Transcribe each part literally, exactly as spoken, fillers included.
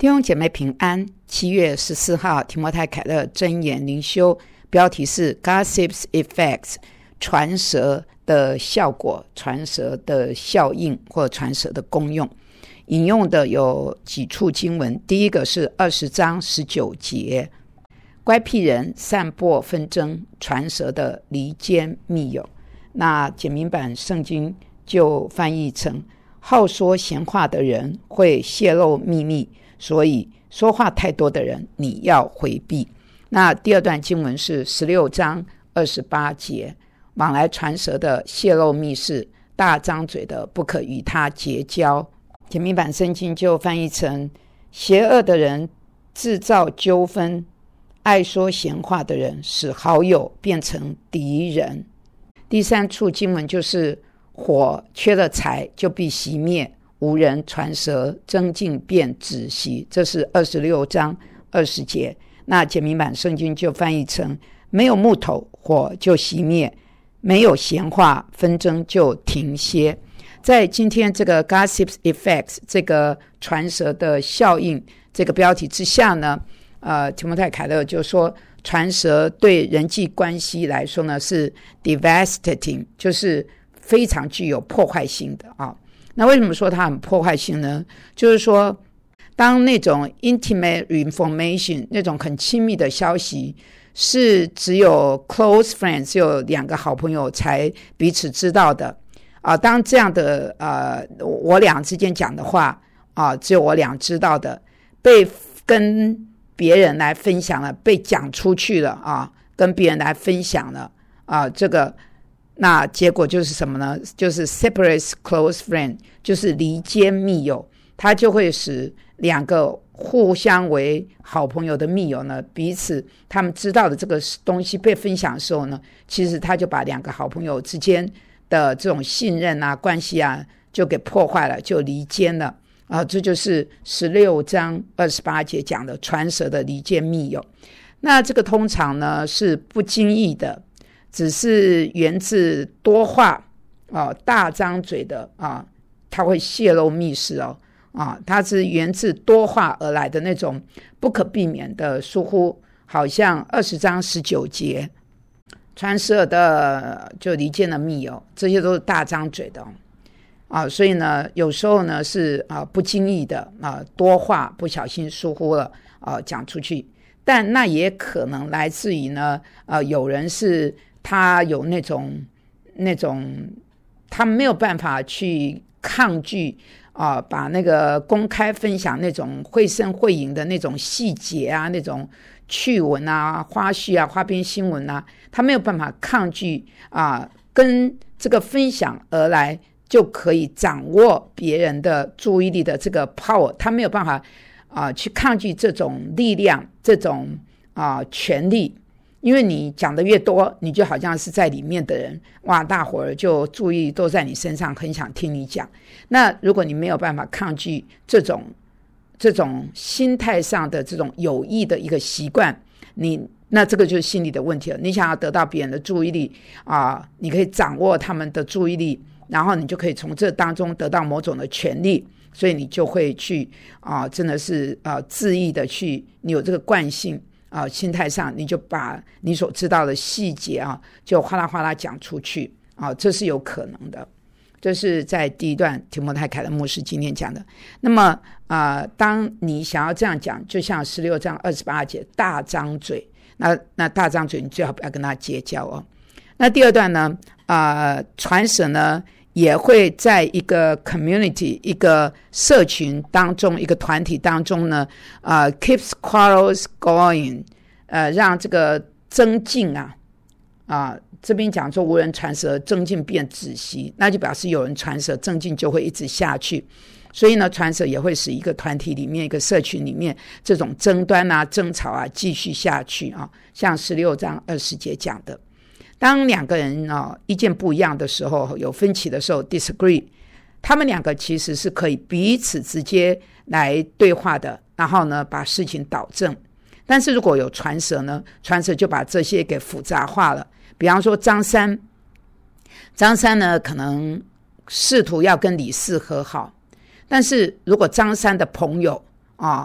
弟兄姐妹平安。七月十四号提摩太凯勒箴言灵修，标题是 Gossip's Effects， 传舌的效果、传舌的效应或传舌的功用。引用的有几处经文，第一个是二十章十九节，乖僻人散播纷争，传舌的离间密友。那简明版圣经就翻译成好说闲话的人会泄露秘密，所以说话太多的人你要回避。那第二段经文是十六章二十八节，往来传舌的泄露密事，大张嘴的不可与他结交。简明版圣经就翻译成邪恶的人制造纠纷，爱说闲话的人使好友变成敌人。第三处经文就是火缺了柴就必熄灭，无人传舌争竞便止息，这是二十六章二十节。那简明版圣经就翻译成没有木头火就熄灭，没有闲话纷争就停歇。在今天这个 Gossip's Effects 这个传舌的效应这个标题之下呢，呃，提摩太凯勒就说传舌对人际关系来说呢是 devastating， 就是非常具有破坏性的啊。那为什么说它很破坏性呢？就是说当那种 intimate information 那种很亲密的消息是只有 close friends 只有两个好朋友才彼此知道的啊，当这样的呃我俩之间讲的话啊，只有我俩知道的被跟别人来分享了，被讲出去了啊，跟别人来分享了啊，这个那结果就是什么呢？就是 separates close friend， 就是离间密友，它就会使两个互相为好朋友的密友呢，彼此他们知道的这个东西被分享的时候呢，其实他就把两个好朋友之间的这种信任啊、关系啊，就给破坏了，就离间了啊。这就是十六章二十八节讲的传舌的离间密友。那这个通常呢是不经意的，只是源自多话啊，大张嘴的啊，他会泄露密事哦啊，它是源自多话而来的那种不可避免的疏忽。好像二十章十九节，传舌的就离间了密友，这些都是大张嘴的啊，所以呢，有时候呢是啊不经意的啊多话不小心疏忽了啊讲出去，但那也可能来自于呢啊有人是他有那种那种他没有办法去抗拒啊，把那个公开分享那种绘声绘影的那种细节啊，那种趣闻啊、花絮啊、花边新闻啊，他没有办法抗拒啊，跟这个分享而来就可以掌握别人的注意力的这个 power， 他没有办法啊去抗拒这种力量、这种啊权力。因为你讲的越多，你就好像是在里面的人，哇，大伙儿就注意都在你身上，很想听你讲。那如果你没有办法抗拒这种这种心态上的这种有益的一个习惯，你那这个就是心理的问题了。你想要得到别人的注意力啊，你可以掌握他们的注意力，然后你就可以从这当中得到某种的权利，所以你就会去啊，真的是啊恣意的去，你有这个惯性。啊，心态上你就把你所知道的细节啊，就哗啦哗啦讲出去啊，这是有可能的。这是在第一段提摩太凯勒牧师今天讲的。那么啊、呃，当你想要这样讲，就像十六章二十八节大张嘴，那那大张嘴，你最好不要跟他结交哦。那第二段呢，啊、呃，传舌呢也会在一个 community 一个社群当中，一个团体当中呢，呃 keeps quarrels going， 呃，让这个争竞啊，啊，这边讲说无人传舌，争竞便止息，那就表示有人传舌，争竞就会一直下去。所以呢，传舌也会使一个团体里面、一个社群里面这种争端啊、争吵啊继续下去啊，像十六章二十节讲的。当两个人、哦、意见不一样的时候，有分歧的时候 disagree， 他们两个其实是可以彼此直接来对话的，然后呢把事情导正。但是如果有传舌呢，传舌就把这些给复杂化了。比方说张三张三呢可能试图要跟李四和好，但是如果张三的朋友啊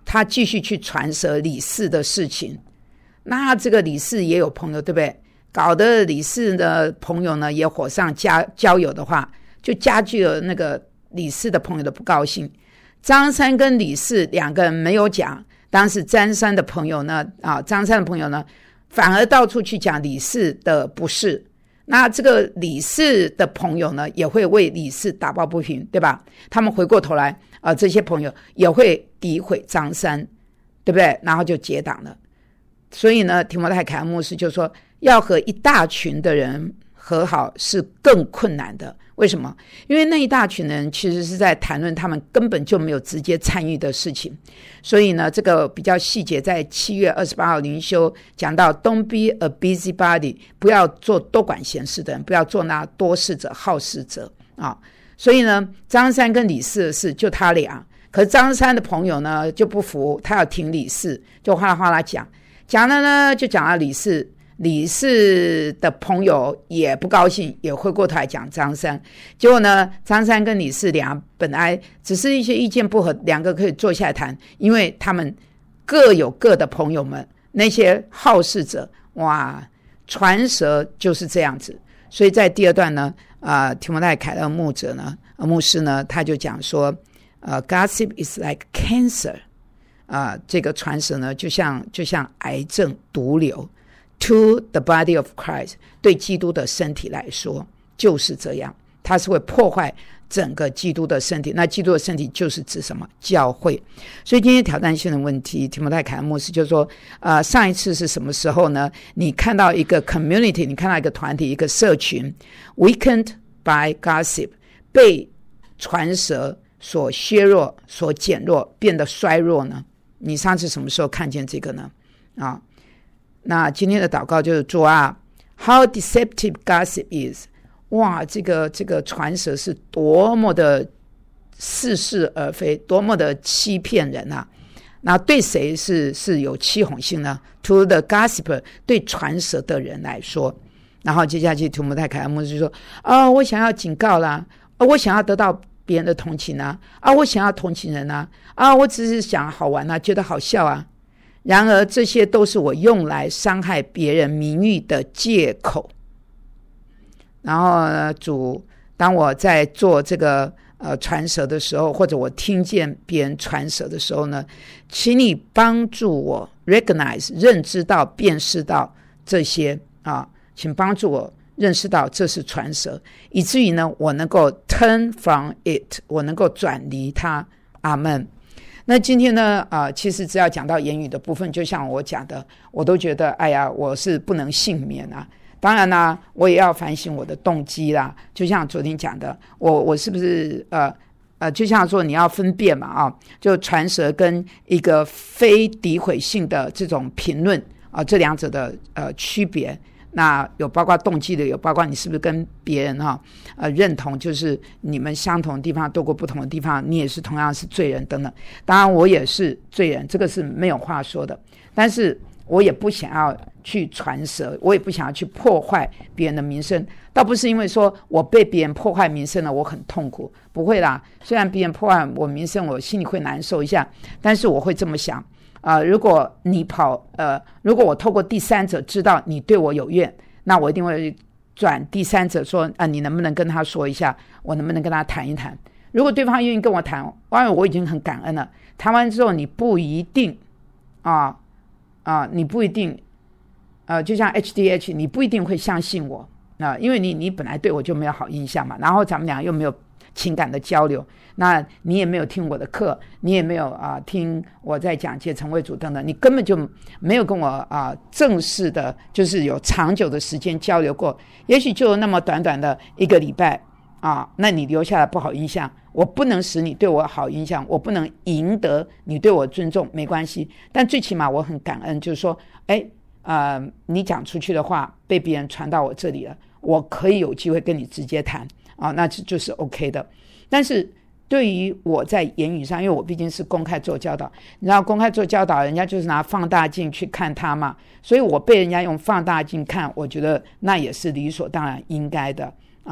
他继续去传舌李四的事情。那这个李四也有朋友，对不对？搞得李四的朋友呢也火上加浇油的话，就加剧了那个李四的朋友的不高兴。张三跟李四两个人没有讲，当时张三的朋友呢，啊，张三的朋友呢，反而到处去讲李四的不是。那这个李四的朋友呢，也会为李四打抱不平，对吧？他们回过头来，呃，这些朋友也会诋毁张三，对不对？然后就结党了。所以呢，提摩太凯恩牧师就说，要和一大群的人和好是更困难的。为什么？因为那一大群人其实是在谈论他们根本就没有直接参与的事情。所以呢，这个比较细节在七月二十八号灵修讲到 Don't be a busybody， 不要做多管闲事的人，不要做那多事者好事者啊。所以呢，张三跟李四的事就他俩，可是张三的朋友呢就不服，他要挺李四，就哗啦哗啦讲讲了呢，就讲到李四。李四的朋友也不高兴，也回过头来讲张三。结果呢，张三跟李四俩本来只是一些意见不合，两个可以坐下来谈，因为他们各有各的朋友们，那些好事者，哇，传舌就是这样子。所以在第二段呢，呃，提摩太凯勒牧者呢，呃、牧师呢，他就讲说，呃 ，gossip is like cancer， 啊、呃，这个传舌呢，就像就像癌症毒瘤。To the body of Christ， 对基督的身体来说就是这样，它是会破坏整个基督的身体。那基督的身体就是指什么？教会。所以今天挑战性的问题，提摩太凯恩牧师就说，呃，上一次是什么时候呢？你看到一个 community， 你看到一个团体，一个社群 weakened by gossip， 被传舌所削弱、所减弱，变得衰弱呢？你上次什么时候看见这个呢？啊？那今天的祷告就是主啊 How deceptive gossip is， 哇，这个这个传舌是多么的似是而非，多么的欺骗人啊。那对谁是是有欺哄性呢？ To the gossiper， 对传舌的人来说。然后接下去提摩太凯恩牧师就说，哦，我想要警告啦，哦，我想要得到别人的同情啊，啊，我想要同情人啊，啊，我只是想好玩啊，觉得好笑啊。然而这些都是我用来伤害别人名誉的借口。然后呢，主，当我在做这个呃传舌的时候，或者我听见别人传舌的时候呢，请你帮助我 recognize 认知到辨识到这些啊，请帮助我认识到这是传舌，以至于呢我能够 turn from it， 我能够转离它。阿们。那今天呢，呃，其实只要讲到言语的部分，就像我讲的，我都觉得，哎呀，我是不能幸免啊。当然啦，我也要反省我的动机啦。就像昨天讲的，我我是不是呃呃，就像说你要分辨嘛啊，就传舌跟一个非诋毁性的这种评论啊，这两者的呃区别。那有包括动机的，有包括你是不是跟别人哈、啊、呃认同，就是你们相同的地方多过不同的地方，你也是同样是罪人等等。当然我也是罪人，这个是没有话说的。但是我也不想要去传舌，我也不想要去破坏别人的名声。倒不是因为说我被别人破坏名声了，我很痛苦，不会啦。虽然别人破坏我名声，我心里会难受一下，但是我会这么想。啊、呃，如果你跑，呃，如果我透过第三者知道你对我有怨，那我一定会转第三者说，啊、呃，你能不能跟他说一下，我能不能跟他谈一谈？如果对方愿意跟我谈，因为我已经很感恩了。谈完之后，你不一定，啊啊，你不一定，呃，就像 H D H， 你不一定会相信我啊、呃，因为你你本来对我就没有好印象嘛，然后咱们俩又没有情感的交流。那你也没有听我的课，你也没有啊、呃、听我在讲解成为主等等，你根本就没有跟我啊、呃、正式的，就是有长久的时间交流过。也许就那么短短的一个礼拜啊，那你留下了不好印象，我不能使你对我好印象，我不能赢得你对我尊重，没关系。但最起码我很感恩，就是说，哎，呃，你讲出去的话被别人传到我这里了，我可以有机会跟你直接谈啊，那就是 OK 的。但是对于我在言语上，因为我毕竟是公开做教导，你知道公开做教导人家就是拿放大镜去看他嘛，所以我被人家用放大镜看，我觉得那也是理所当然应该的啊。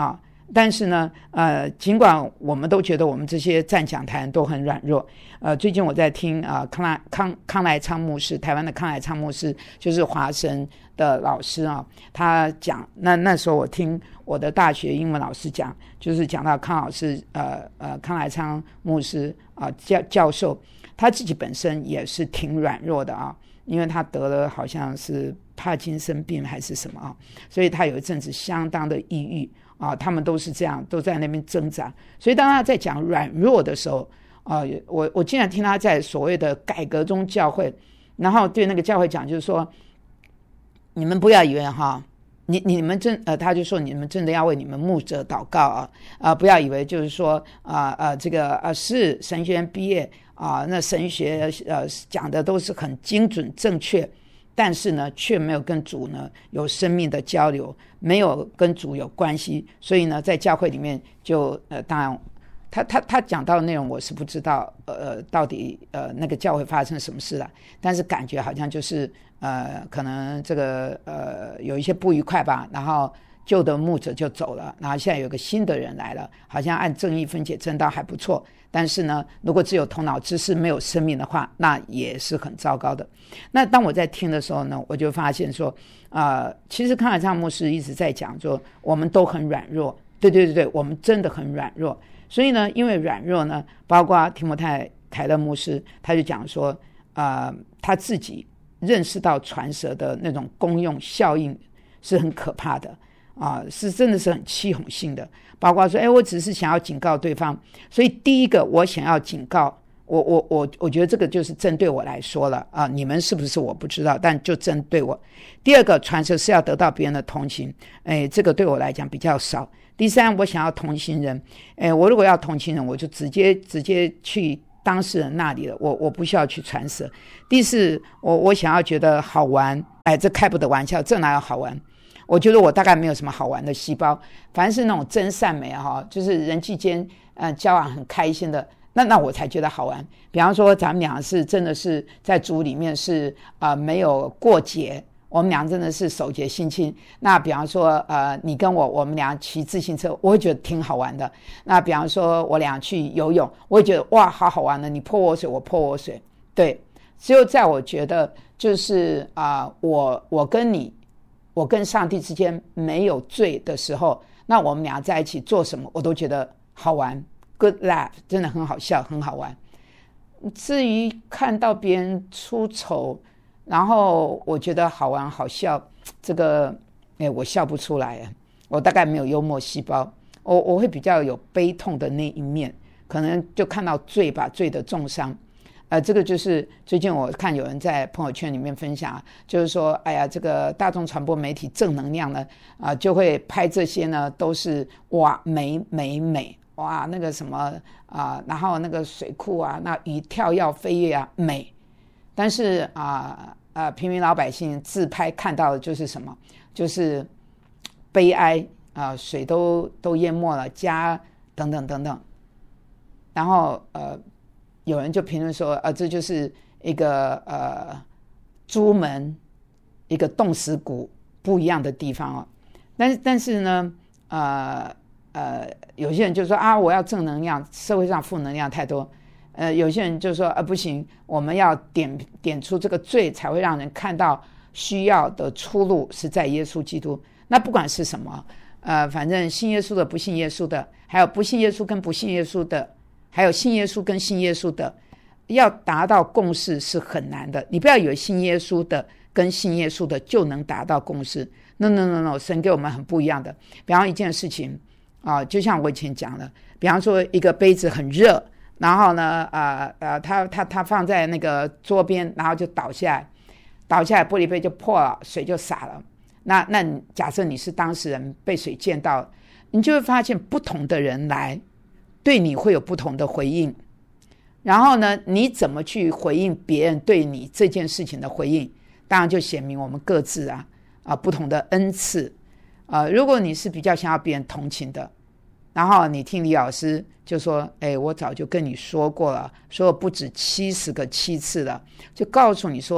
但是呢，呃，尽管我们都觉得我们这些站讲台都很软弱，呃，最近我在听啊、呃、康来康康来昌牧师，台湾的康来昌牧师就是华神的老师啊，他讲，那那时候我听我的大学英文老师讲，就是讲到康老师，呃呃，康来昌牧师啊、呃、教教授，他自己本身也是挺软弱的啊，因为他得了好像是帕金森病还是什么啊，所以他有一阵子相当的抑郁。啊，他们都是这样，都在那边挣扎。所以当他在讲软弱的时候，啊，我我经常听他在所谓的改革中教会，然后对那个教会讲，就是说，你们不要以为哈，你你们真呃，他就说你们真的要为你们牧者祷告啊啊、呃，不要以为就是说啊呃，呃这个呃是神学院毕业啊、呃，那神学呃讲的都是很精准正确。但是呢，却没有跟主呢有生命的交流，没有跟主有关系，所以呢，在教会里面就呃，当然，他他他讲到的内容我是不知道，呃，到底呃那个教会发生什么事了，但是感觉好像就是呃，可能这个呃有一些不愉快吧，然后旧的牧者就走了，然后现在有个新的人来了，好像按正义分解正道还不错。但是呢，如果只有头脑知识没有生命的话，那也是很糟糕的。那当我在听的时候呢，我就发现说，呃，其实康来昌牧师一直在讲说，我们都很软弱，对对对对，我们真的很软弱。所以呢，因为软弱呢，包括提摩太凯勒牧师，他就讲说，呃，他自己认识到传舌的那种功用效应是很可怕的。啊，是真的是很欺哄性的，包括说，哎，我只是想要警告对方，所以第一个我想要警告，我我我我觉得这个就是针对我来说了啊，你们是不是我不知道，但就针对我。第二个，传舌是要得到别人的同情，哎，这个对我来讲比较少。第三，我想要同情人，哎，我如果要同情人，我就直接直接去当事人那里了，我我不需要去传舌。第四，我我想要觉得好玩，哎，这开不得玩笑，这哪有好玩？我觉得我大概没有什么好玩的细胞，凡是那种真善美哈，就是人际间呃交往很开心的，那那我才觉得好玩。比方说咱们俩是真的是在组里面是啊、呃、没有过节，我们俩真的是守节心清。那比方说呃你跟我我们俩骑自行车，我会觉得挺好玩的。那比方说我俩去游泳，我会觉得哇好好玩的，你泼我水我泼我水。对，只有在我觉得就是啊、呃、我我跟你。我跟上帝之间没有罪的时候，那我们俩在一起做什么我都觉得好玩 good laugh， 真的很好笑很好玩。至于看到别人出丑，然后我觉得好玩好笑，这个哎我笑不出来，我大概没有幽默细胞，我我会比较有悲痛的那一面，可能就看到罪吧，罪的重伤。呃，这个就是最近我看有人在朋友圈里面分享，就是说，哎呀，这个大众传播媒体正能量呢，啊、呃，就会拍这些呢，都是哇美美美，哇那个什么啊、呃，然后那个水库啊，那鱼跳跃飞跃啊美，但是啊啊、呃，平民老百姓自拍看到的就是什么，就是悲哀啊、呃，水都都淹没了，家等等等等，然后呃。有人就评论说，呃，这就是一个呃猪门，一个冻死骨不一样的地方哦。但是但是呢，呃呃，有些人就说啊，我要正能量，社会上负能量太多。呃，有些人就说啊，不行，我们要点点出这个罪，才会让人看到需要的出路是在耶稣基督。那不管是什么，呃，反正信耶稣的、不信耶稣的，还有不信耶稣跟不信耶稣的。还有信耶稣跟信耶稣的，要达到共识是很难的。你不要以为信耶稣的跟信耶稣的就能达到共识。No no no no， 神给我们很不一样的。比方一件事情啊、呃，就像我以前讲的，比方说一个杯子很热，然后呢，呃呃，它它它放在那个桌边，然后就倒下来，倒下来玻璃杯就破了，水就洒了。那那假设你是当事人被水溅到，你就会发现不同的人来。对你会有不同的回应，然后呢，你怎么去回应别人对你这件事情的回应，当然就显明我们各自啊啊不同的恩赐啊。如果你是比较想要别人同情的，然后你听李老师就说，哎，我早就跟你说过了，说不止七十个七次了，就告诉你说，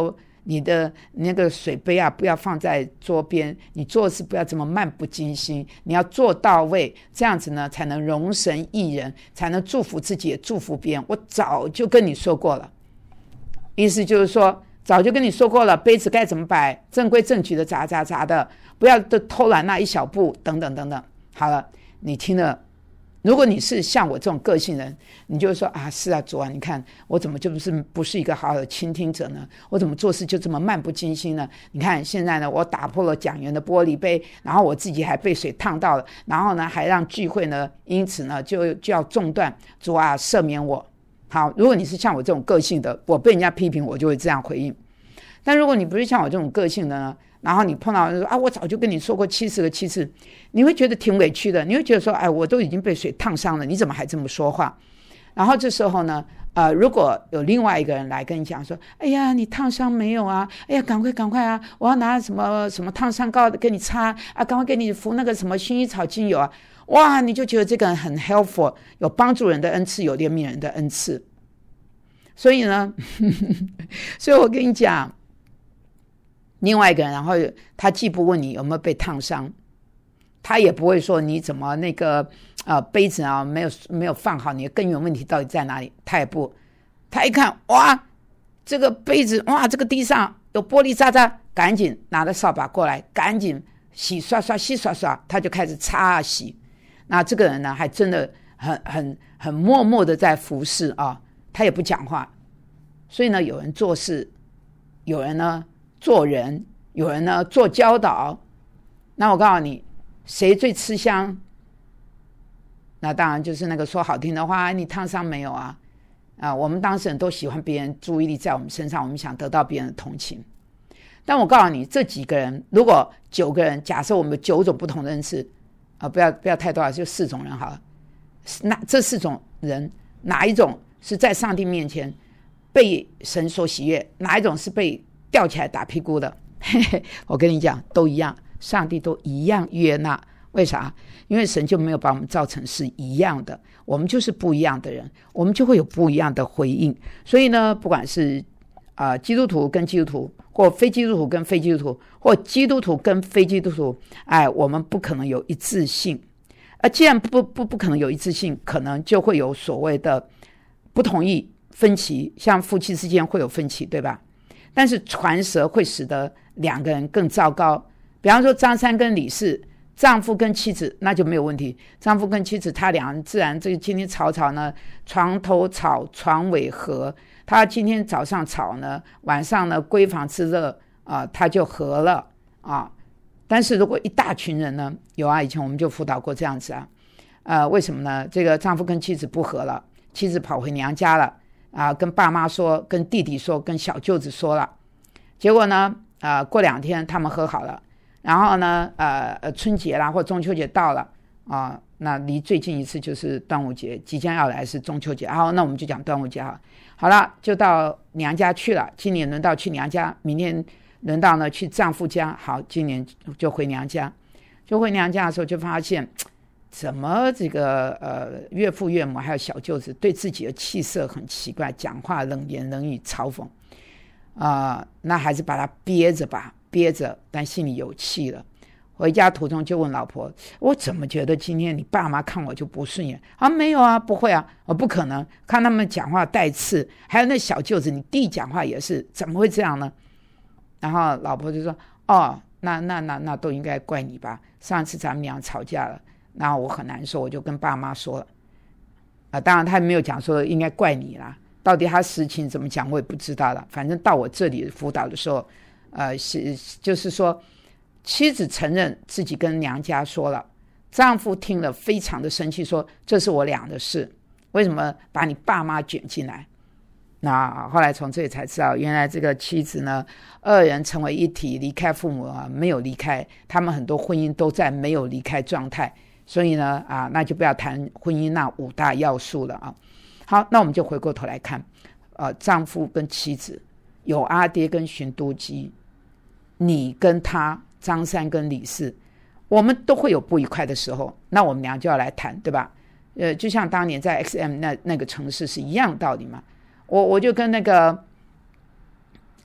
你的那个水杯啊不要放在桌边，你做事不要这么漫不经心，你要做到位，这样子呢才能容神益人，才能祝福自己也祝福别人。我早就跟你说过了，意思就是说早就跟你说过了，杯子该怎么摆，正规正矩的砸砸砸的，不要偷懒那一小步，等等等等。好了，你听了，如果你是像我这种个性人，你就会说啊，是啊，主啊，你看我怎么就不是不是一个好的倾听者呢？我怎么做事就这么漫不经心呢？你看现在呢，我打破了讲员的玻璃杯，然后我自己还被水烫到了，然后呢，还让聚会呢，因此呢就就要中断。主啊，赦免我。好，如果你是像我这种个性的，我被人家批评，我就会这样回应。但如果你不是像我这种个性的呢，然后你碰到人说啊，我早就跟你说过七十个七次，你会觉得挺委屈的，你会觉得说，哎，我都已经被水烫伤了，你怎么还这么说话？然后这时候呢，呃，如果有另外一个人来跟你讲说，哎呀，你烫伤没有啊？哎呀，赶快赶快啊！我要拿什么什么烫伤膏给你擦啊，赶快给你敷那个什么薰衣草精油啊！哇，你就觉得这个人很 helpful， 有帮助人的恩赐，有怜悯人的恩赐。所以呢，所以我跟你讲，另外一个人，然后他既不问你有没有被烫伤，他也不会说你怎么那个呃杯子啊没有没有放好，你的根源问题到底在哪里？他也不，他一看哇，这个杯子哇，这个地上有玻璃渣渣，赶紧拿着扫把过来，赶紧洗刷刷洗刷刷，他就开始擦啊洗。那这个人呢，还真的很很很默默的在服侍啊，他也不讲话。所以呢，有人做事，有人呢做人，有人呢做教导。那我告诉你，谁最吃香？那当然就是那个说好听的话，你烫伤没有啊？啊，我们当事人都喜欢别人注意力在我们身上，我们想得到别人的同情。但我告诉你，这几个人，如果九个人，假设我们有九种不同的恩赐，啊，不要不要太多了，就四种人好了。那这四种人，哪一种是在上帝面前被神所喜悦？哪一种是被吊起来打屁股的？嘿嘿，我跟你讲，都一样，上帝都一样悦纳。为啥？因为神就没有把我们造成是一样的，我们就是不一样的人，我们就会有不一样的回应。所以呢，不管是啊、呃、基督徒跟基督徒，或非基督徒跟非基督徒，或基督徒跟非基督徒，哎，我们不可能有一致性。而既然不不不可能有一致性，可能就会有所谓的不同意、分歧，像夫妻之间会有分歧，对吧？但是传舌会使得两个人更糟糕。比方说张三跟李四，丈夫跟妻子，那就没有问题。丈夫跟妻子，他俩自然这个今天吵吵呢，床头吵，床尾和。他今天早上吵呢，晚上呢闺房之乐啊、呃，他就和了啊。但是如果一大群人呢，有啊，以前我们就辅导过这样子啊，呃，为什么呢？这个丈夫跟妻子不和了，妻子跑回娘家了啊、呃，跟爸妈说，跟弟弟说，跟小舅子说了。结果呢，啊、呃，过两天他们和好了。然后呢，呃，春节啦或中秋节到了啊、呃，那离最近一次就是端午节，即将要来是中秋节。好，那我们就讲端午节哈。好了，就到娘家去了。今年轮到去娘家，明天轮到呢去丈夫家。好，今年就回娘家。就回娘家的时候，就发现怎么这个呃岳父岳母还有小舅子对自己的气色很奇怪，讲话冷言冷语嘲讽啊、呃，那还是把他憋着吧。憋着，但心里有气了。回家途中就问老婆：“我怎么觉得今天你爸妈看我就不顺眼啊？”“没有啊，不会啊，我不可能。看他们讲话带刺，还有那小舅子，你弟讲话也是，怎么会这样呢？”然后老婆就说：“哦，那那那那都应该怪你吧？上次咱们俩吵架了，然后我很难受，我就跟爸妈说了。啊，当然他没有讲说应该怪你啦，到底他实情怎么讲我也不知道了。反正到我这里辅导的时候。”呃，是就是说，妻子承认自己跟娘家说了，丈夫听了非常的生气，说这是我俩的事，为什么把你爸妈卷进来？那后来从这里才知道，原来这个妻子呢，二人成为一体，离开父母啊，没有离开，他们很多婚姻都在没有离开状态，所以呢，啊，那就不要谈婚姻那五大要素了啊。好，那我们就回过头来看，呃，丈夫跟妻子。有阿爹跟寻都基，你跟他张三跟李四，我们都会有不愉快的时候，那我们俩就要来谈，对吧？呃，就像当年在 X M 那那个城市是一样道理嘛。我我就跟那个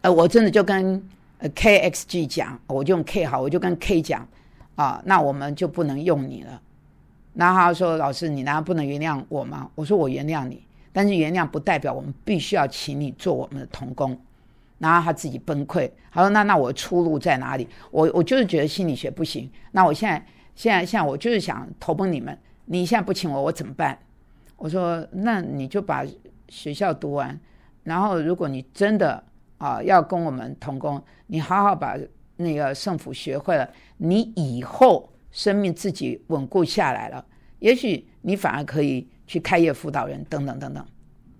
呃，我真的就跟 K X G 讲，我就用 K 好，我就跟 K 讲啊，那我们就不能用你了。然后他说老师你难道不能原谅我吗？我说我原谅你，但是原谅不代表我们必须要请你做我们的同工。然后他自己崩溃，他说那那我出路在哪里？我我就是觉得心理学不行，那我现在现在现在我就是想投奔你们，你现在不请我我怎么办？我说那你就把学校读完，然后如果你真的啊要跟我们同工，你好好把那个圣福学会了，你以后生命自己稳固下来了，也许你反而可以去开业辅导人等等等等。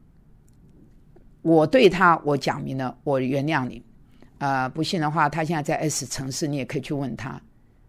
我对他我讲明了，我原谅你，呃，不信的话他现在在 S 城市，你也可以去问他。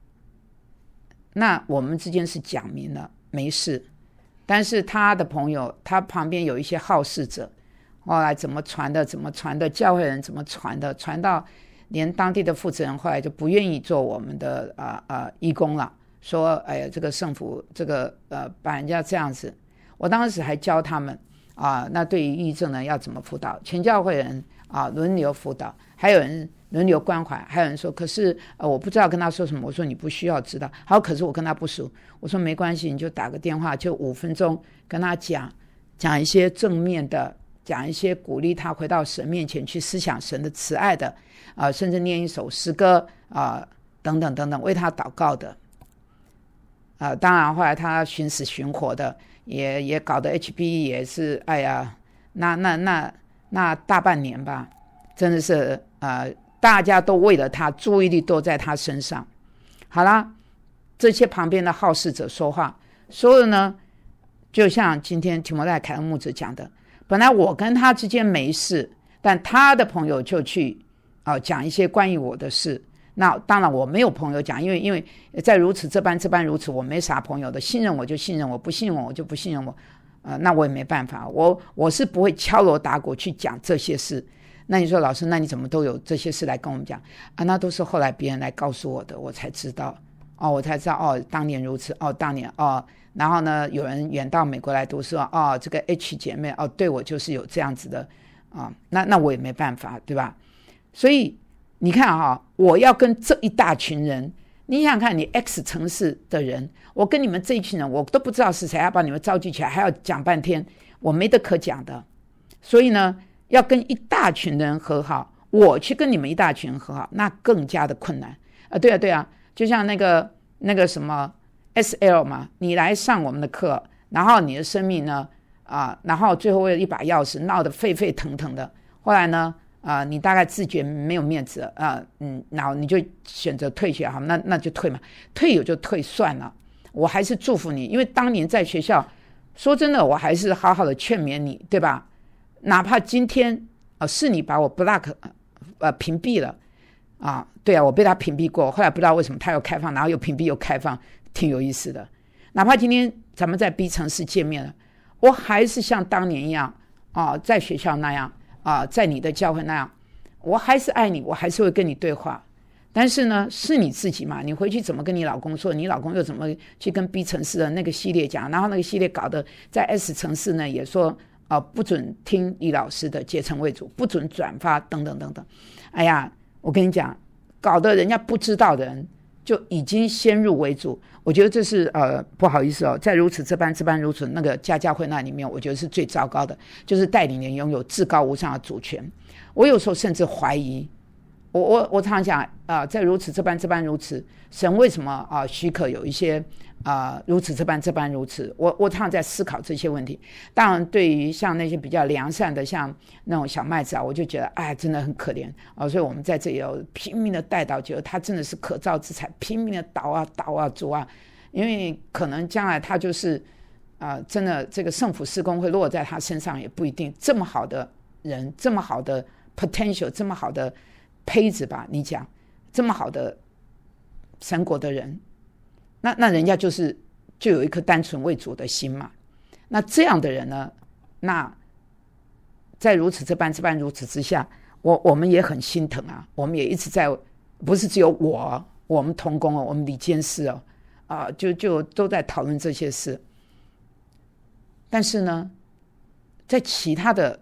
那我们之间是讲明了没事，但是他的朋友他旁边有一些好事者，后来怎么传的怎么传的，教会人怎么传的，传到连当地的负责人后来就不愿意做我们的呃呃义工了，说哎呀这个圣福这个呃把人家这样子。我当时还教他们啊，那对于抑郁症呢要怎么辅导，全教会人啊轮流辅导，还有人轮流关怀，还有人说可是呃我不知道跟他说什么，我说你不需要知道，好，可是我跟他不熟，我说没关系，你就打个电话，就五分钟跟他讲讲一些正面的，讲一些鼓励他回到神面前去思想神的慈爱的啊、呃，甚至念一首诗歌啊、呃、等等等等，为他祷告的啊、呃，当然后来他寻死寻活的也也搞得 H B 也是哎呀那那那那大半年吧，真的是呃大家都为了他，注意力都在他身上。好啦，这些旁边的好事者说话说的呢，就像今天提摩太凯恩牧者讲的，本来我跟他之间没事，但他的朋友就去啊、呃、讲一些关于我的事。那当然我没有朋友讲，因为因为在如此这般这般如此，我没啥朋友的，信任我就信任我，不信任我我就不信任我，呃，那我也没办法，我我是不会敲锣打鼓去讲这些事。那你说老师，那你怎么都有这些事来跟我们讲啊？那都是后来别人来告诉我的，我才知道哦，我才知道哦，当年如此哦，当年哦，然后呢，有人远到美国来读书哦，这个 H 姐妹哦，对我就是有这样子的啊、哦，那那我也没办法，对吧？所以你看哈、哦，我要跟这一大群人，你想想看，你 X 城市的人，我跟你们这一群人，我都不知道是谁，要把你们召集起来，还要讲半天，我没得可讲的。所以呢，要跟一大群人和好，我去跟你们一大群人和好，那更加的困难啊！对啊，对啊，就像那个那个什么 S L 嘛，你来上我们的课，然后你的生命呢啊，然后最后为了一把钥匙闹得沸沸腾腾的，后来呢？啊、呃，你大概自觉没有面子啊、呃，嗯，然后你就选择退学，好，那那就退嘛，退有就退算了。我还是祝福你，因为当年在学校，说真的，我还是好好的劝勉你，对吧？哪怕今天呃是你把我 block 呃屏蔽了啊，对啊，我被他屏蔽过，后来不知道为什么他又开放，然后又屏蔽又开放，挺有意思的。哪怕今天咱们在 B 城市见面了，我还是像当年一样啊，在学校那样。啊，在你的教会那样，我还是爱你，我还是会跟你对话。但是呢，是你自己嘛，你回去怎么跟你老公说，你老公又怎么去跟 B 城市的那个系列讲，然后那个系列搞得在 S 城市呢也说啊、呃，不准听李老师的结成为主，不准转发等等等等。哎呀，我跟你讲，搞得人家不知道的人就已经先入为主。我觉得这是呃不好意思哦，在如此这般这般如此那个家教会那里面，我觉得是最糟糕的，就是带领人拥有至高无上的主权。我有时候甚至怀疑，我我我常讲啊、呃，在如此这般这般如此，神为什么啊、呃、许可有一些啊、呃、如此这般这般如此？我我常在思考这些问题。当然，对于像那些比较良善的，像那种小麦子啊，我就觉得哎，真的很可怜啊、呃。所以我们在这里要拼命的带导，觉得他真的是可造之材，拼命的导啊导啊主啊，因为可能将来他就是啊、呃，真的这个圣福事工会落在他身上也不一定。这么好的人，这么好的 potential， 这么好的胚子吧，你讲这么好的神国的人，那那人家就是就有一颗单纯为主的心嘛。那这样的人呢，那在如此这般这般如此之下，我我们也很心疼啊，我们也一直在，不是只有我，我们同工哦，我们理监事哦，啊、呃，就就都在讨论这些事。但是呢，在其他的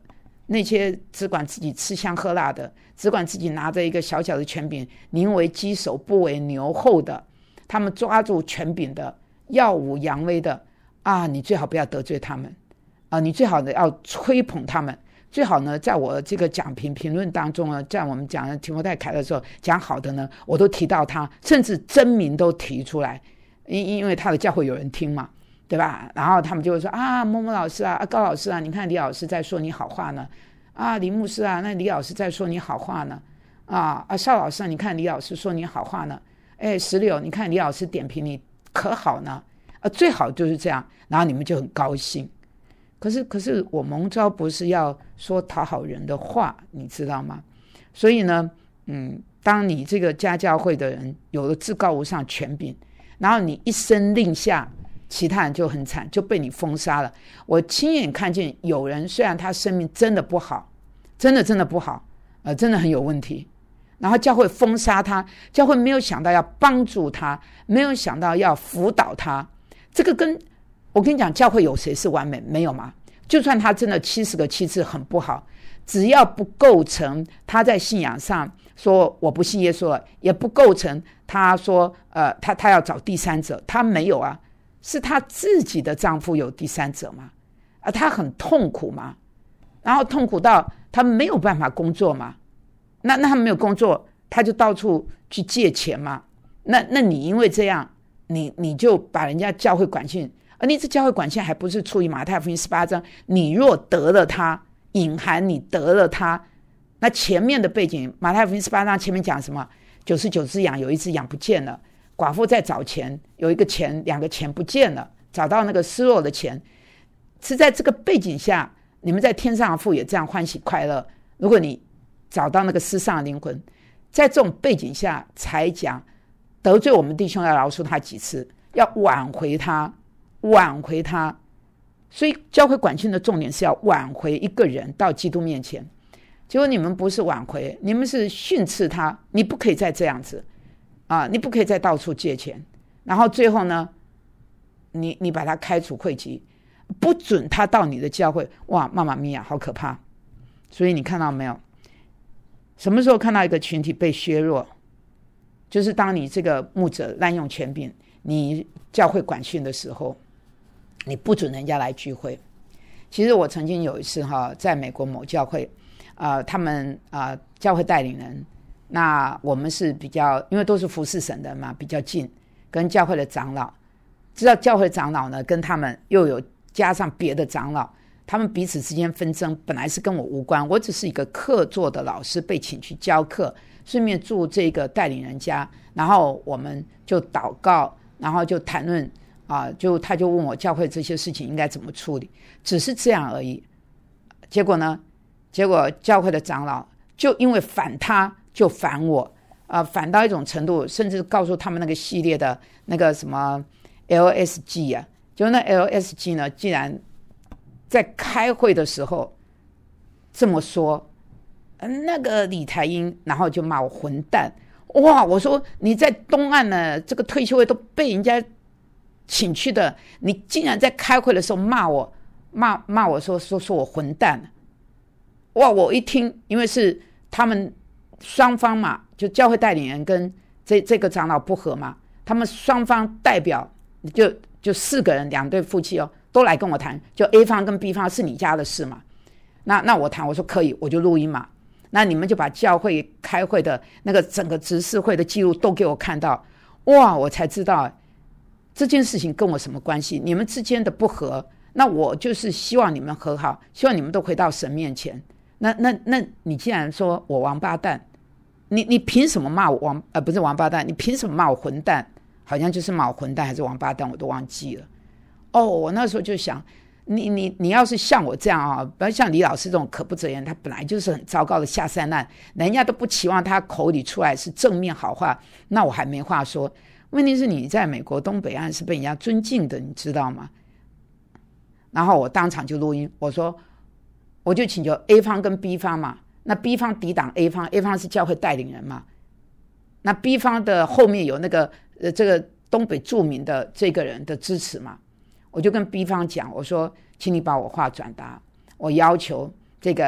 那些只管自己吃香喝辣的，只管自己拿着一个小小的权柄，宁为鸡首不为牛后的，他们抓住权柄的，耀武扬威的啊，你最好不要得罪他们啊，你最好呢要吹捧他们，最好呢在我这个讲评评论当中呢，在我们讲提摩太凯勒的时候，讲好的呢我都提到他，甚至真名都提出来，因因为他的教会有人听嘛，对吧？然后他们就会说啊，某某老师啊，啊高老师啊，你看李老师在说你好话呢，啊李牧师啊，那李老师在说你好话呢，啊啊邵老师啊，你看李老师说你好话呢，哎石榴，你看李老师点评你可好呢，啊最好就是这样，然后你们就很高兴。可是可是我蒙召不是要说讨好人的话，你知道吗？所以呢，嗯，当你这个家教会的人有了至高无上权柄，然后你一声令下，其他人就很惨，就被你封杀了。我亲眼看见有人，虽然他生命真的不好，真的真的不好，呃，真的很有问题，然后教会封杀他，教会没有想到要帮助他，没有想到要辅导他。这个跟我跟你讲，教会有谁是完美？没有嘛。就算他真的七十个妻子很不好，只要不构成他在信仰上说我不信耶稣了，也不构成他说呃他他要找第三者，他没有啊，是他自己的丈夫有第三者嘛，啊他很痛苦嘛，然后痛苦到他没有办法工作嘛，那那他没有工作，他就到处去借钱嘛，那那你因为这样，你你就把人家教会管训。而你这教会管线还不是出于马太福音十八章，你若得了他，隐含你得了他，那前面的背景，马太福音十八章前面讲什么？九十九只羊有一只羊不见了，寡妇在找钱，有一个钱两个钱不见了，找到那个失落的钱，是在这个背景下，你们在天上的父也这样欢喜快乐。如果你找到那个失丧的灵魂，在这种背景下才讲得罪我们弟兄要饶恕他几次，要挽回他。挽回他，所以教会管训的重点是要挽回一个人到基督面前。结果你们不是挽回，你们是训斥他，你不可以再这样子啊！你不可以再到处借钱，然后最后呢，你你把他开除会籍，不准他到你的教会。哇，妈妈咪呀，好可怕！所以你看到没有？什么时候看到一个群体被削弱，就是当你这个牧者滥用权柄，你教会管训的时候。你不准人家来聚会。其实我曾经有一次哈，在美国某教会，呃，他们啊、呃、教会带领人，那我们是比较，因为都是服侍神的嘛，比较近，跟教会的长老，知道教会长老呢，跟他们又有加上别的长老，他们彼此之间纷争，本来是跟我无关，我只是一个客座的老师，被请去教课，顺便住这个带领人家，然后我们就祷告，然后就谈论。啊，就他就问我教会这些事情应该怎么处理，只是这样而已。结果呢，结果教会的长老就因为反他就反我，啊，反到一种程度，甚至告诉他们那个系列的那个什么 L S G 啊，就那 L S G 呢，竟然在开会的时候这么说，那个李台英，然后就骂我混蛋。哇，我说你在东岸呢，这个退休会都被人家请去的，你竟然在开会的时候骂我，骂骂我说说说我混蛋。哇，我一听，因为是他们双方嘛，就教会带领人跟这这个长老不合嘛，他们双方代表就就四个人，两对夫妻哦，都来跟我谈，就 A 方跟 B 方是你家的事嘛。那那我谈，我说可以，我就录音嘛。那你们就把教会开会的那个整个执事会的记录都给我看到，哇，我才知道这件事情跟我什么关系？你们之间的不和，那我就是希望你们和好，希望你们都回到神面前。那那那你既然说我王八蛋，你你凭什么骂我王呃不是王八蛋？你凭什么骂我混蛋？好像就是骂我混蛋还是王八蛋，我都忘记了。哦，我那时候就想，你你你要是像我这样啊，不要像李老师这种可不择言，他本来就是很糟糕的下三滥，人家都不期望他口里出来是正面好话，那我还没话说。问题是你在美国东北岸是被人家尊敬的，你知道吗？然后我当场就录音，我说我就请求 A 方跟 B 方嘛，那 B 方抵挡 A 方 ，A 方是教会带领人嘛，那 B 方的后面有那个呃这个东北著名的这个人的支持嘛，我就跟 B 方讲，我说请你把我话转达，我要求这个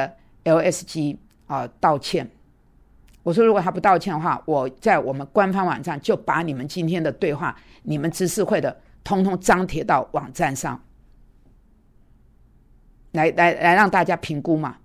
L S G 啊、呃、道歉。我说如果他不道歉的话，我在我们官方网站就把你们今天的对话，你们知识会的通通张贴到网站上，来来来让大家评估嘛。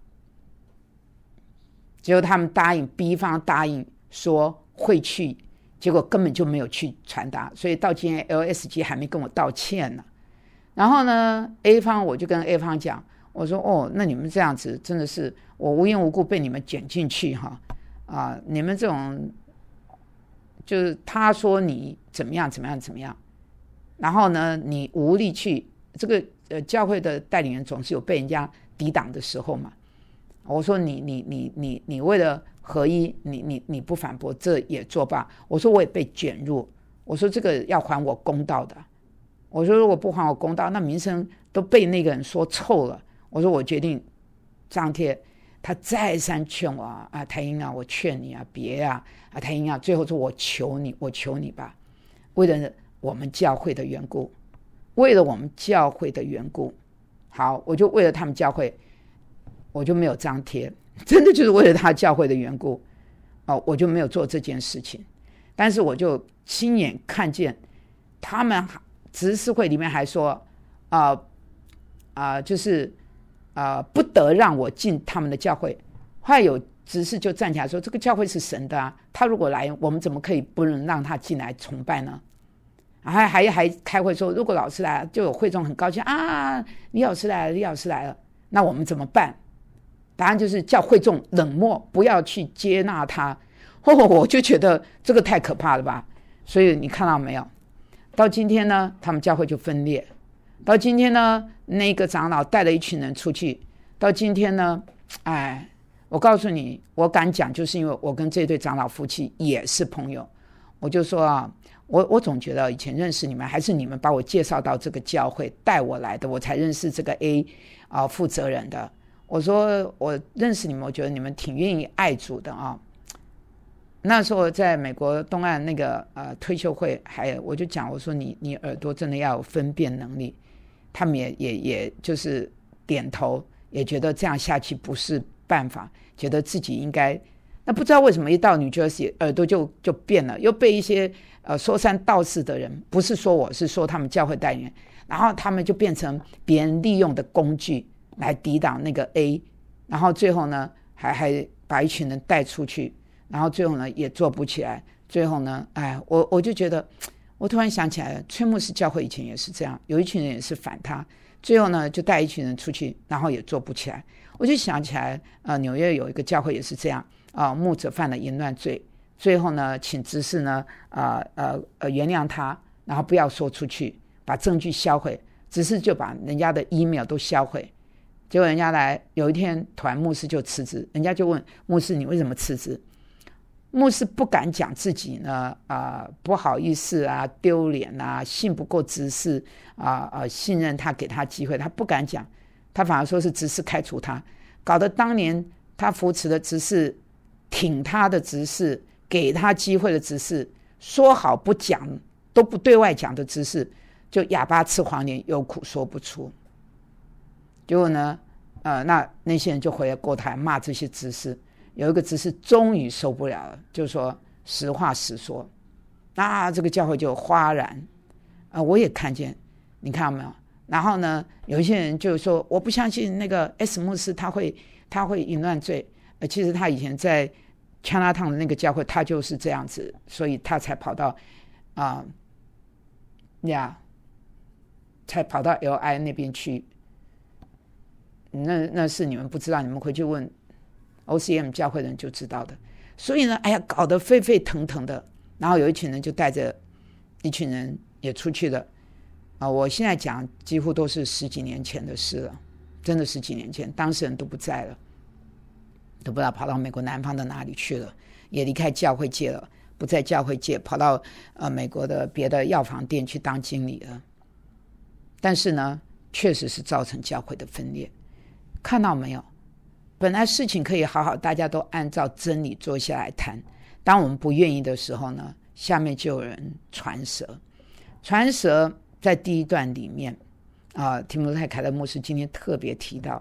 结果他们答应 B 方答应说会去，结果根本就没有去传达，所以到今天 L S G 还没跟我道歉呢。然后呢 A 方我就跟 A 方讲，我说哦，那你们这样子真的是我无缘无故被你们卷进去哈啊！你们这种就是他说你怎么样怎么样怎么样，然后呢你无力去这个呃教会的带领人总是有被人家抵挡的时候嘛。我说你你你你你为了合一，你你你不反驳，这也作罢。我说我也被卷入，我说这个要还我公道的。我说如果不还我公道，那名声都被那个人说臭了。我说我决定张贴。他再三劝我啊，啊台英啊，我劝你啊，别啊，啊台英啊，最后说我求你，我求你吧，为了我们教会的缘故，为了我们教会的缘故，好，我就为了他们教会。我就没有张贴，真的就是为了他教会的缘故、哦、我就没有做这件事情。但是我就亲眼看见他们执事会里面还说啊啊、呃呃，就是啊、呃，不得让我进他们的教会。后来有执事就站起来说，这个教会是神的啊，他如果来，我们怎么可以不能让他进来崇拜呢？还还还开会说，如果老师来了，就有会众很高兴啊，李老师来了，李老师来了，那我们怎么办？答案就是叫会众冷漠，不要去接纳他。哦，我就觉得这个太可怕了吧。所以你看到没有，到今天呢他们教会就分裂，到今天呢那个长老带了一群人出去，到今天呢哎，我告诉你，我敢讲，就是因为我跟这对长老夫妻也是朋友。我就说啊，我我总觉得以前认识你们，还是你们把我介绍到这个教会带我来的，我才认识这个 A 啊、呃、负责人的。我说我认识你们，我觉得你们挺愿意爱主的啊。那时候在美国东岸那个呃退休会，还我就讲，我说你你耳朵真的要有分辨能力。他们也也也就是点头，也觉得这样下去不是办法，觉得自己应该。那不知道为什么一到 New Jersey 耳朵就就变了，又被一些呃说三道四的人，不是说我是说他们教会代言人，然后他们就变成别人利用的工具。来抵挡那个 A， 然后最后呢还还把一群人带出去，然后最后呢也做不起来，最后呢哎我我就觉得，我突然想起来了，崔牧师教会以前也是这样，有一群人也是反他，最后呢就带一群人出去，然后也做不起来。我就想起来呃纽约有一个教会也是这样啊、呃，牧者犯了淫乱罪，最后呢请执事呢呃呃呃原谅他，然后不要说出去，把证据销毁，执事就把人家的 email 都销毁。结果人家来，有一天突然牧师就辞职，人家就问牧师你为什么辞职？牧师不敢讲自己呢啊、呃、不好意思啊，丢脸啊，信不过执事啊啊、呃、信任他给他机会，他不敢讲，他反而说是执事开除他，搞得当年他扶持的执事，挺他的执事，给他机会的执事，说好不讲都不对外讲的执事，就哑巴吃黄连，有苦说不出。结果呢呃，那那些人就回来过台骂这些执事，有一个执事终于受不了了，就说实话实说，那这个教会就哗然、呃、我也看见，你看到没有？然后呢有一些人就说我不相信那个 S 牧师他会他会淫乱罪、呃、其实他以前在 Chinatown 的那个教会他就是这样子，所以他才跑到啊呀、呃、才跑到 L I 那边去。那那是你们不知道，你们回去问 O C M 教会的人就知道的。所以呢哎呀搞得沸沸腾腾的，然后有一群人就带着一群人也出去了啊！我现在讲几乎都是十几年前的事了，真的十几年前，当事人都不在了，都不知道跑到美国南方的哪里去了，也离开教会界了，不在教会界，跑到呃美国的别的药房店去当经理了。但是呢确实是造成教会的分裂，看到没有？本来事情可以好好大家都按照真理坐下来谈，当我们不愿意的时候呢，下面就有人传舌。传舌在第一段里面啊，提摩太凯勒牧师今天特别提到，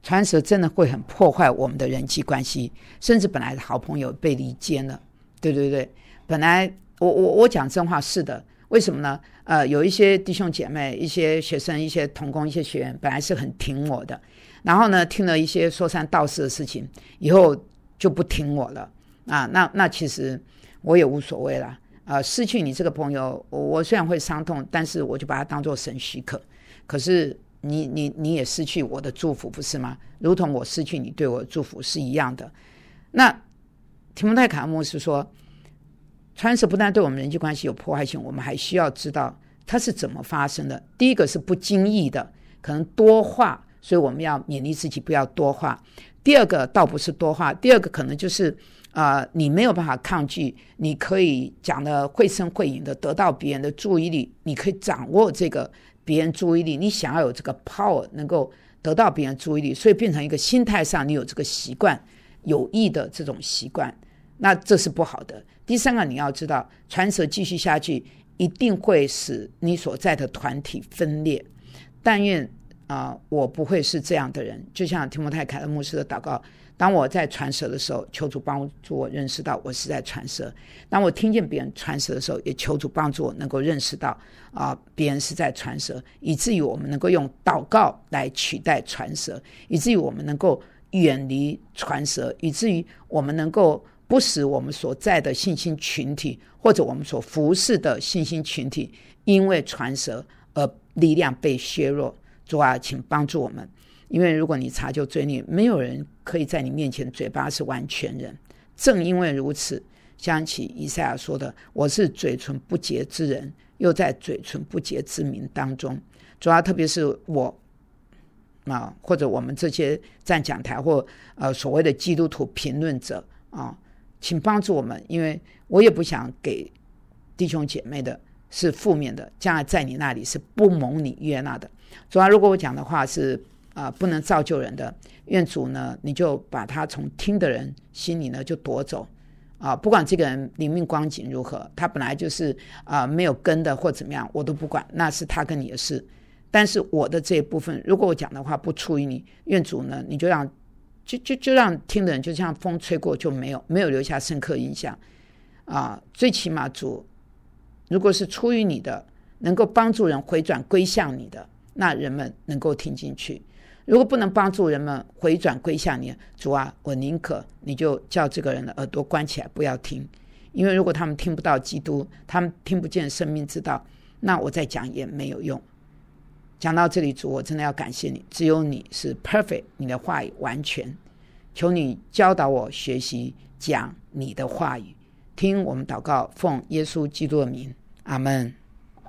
传舌真的会很破坏我们的人际关系，甚至本来的好朋友被离间了。对对对，本来我我我讲真话是的，为什么呢？呃，有一些弟兄姐妹、一些学生、一些同工、一些学员，本来是很挺我的，然后呢，听了一些说三道四的事情，以后就不挺我了啊。那那其实我也无所谓了。呃，失去你这个朋友，我虽然会伤痛，但是我就把它当作神许可。可是你你你也失去我的祝福，不是吗？如同我失去你对我的祝福是一样的。那提摩太卡牧师说，传舌不但对我们人际关系有破坏性，我们还需要知道它是怎么发生的。第一个是不经意的，可能多话，所以我们要勉励自己不要多话。第二个倒不是多话，第二个可能就是呃，你没有办法抗拒，你可以讲得绘声绘影的得到别人的注意力，你可以掌握这个别人注意力，你想要有这个 power 能够得到别人注意力，所以变成一个心态上你有这个习惯，有益的这种习惯，那这是不好的。第三个，你要知道传舌继续下去一定会使你所在的团体分裂，但愿啊、呃，我不会是这样的人。就像提摩太凯勒牧师的祷告，当我在传舌的时候，求主帮助我认识到我是在传舌；当我听见别人传舌的时候，也求主帮助我能够认识到啊、呃，别人是在传舌，以至于我们能够用祷告来取代传舌，以至于我们能够远离传舌，以至于我们能够不使我们所在的信心群体或者我们所服侍的信心群体因为传舌而力量被削弱。主啊，请帮助我们，因为如果你查究罪孽，没有人可以在你面前嘴巴是完全人。正因为如此，想起以赛亚说的，我是嘴唇不洁之人，又在嘴唇不洁之民当中。主啊，特别是我啊，或者我们这些站讲台或呃所谓的基督徒评论者啊，请帮助我们，因为我也不想给弟兄姐妹的是负面的，将来在你那里是不蒙你悦纳的。主啊，如果我讲的话是、呃、不能造就人的，愿主呢你就把他从听的人心里呢就夺走啊！不管这个人灵命光景如何，他本来就是啊、呃、没有根的或怎么样，我都不管，那是他跟你的事。但是我的这一部分，如果我讲的话不出于你，愿主呢你就让就就就让听的人就像风吹过，就没有没有留下深刻印象啊！最起码主如果是出于你的，能够帮助人回转归向你的，那人们能够听进去。如果不能帮助人们回转归向你，主啊，我宁可你就叫这个人的耳朵关起来，不要听。因为如果他们听不到基督，他们听不见生命之道，那我再讲也没有用。讲到这里，主，我真的要感谢你，只有你是 perfect， 你的话语完全。求你教导我学习讲你的话语，听我们祷告，奉耶稣基督的名，阿们。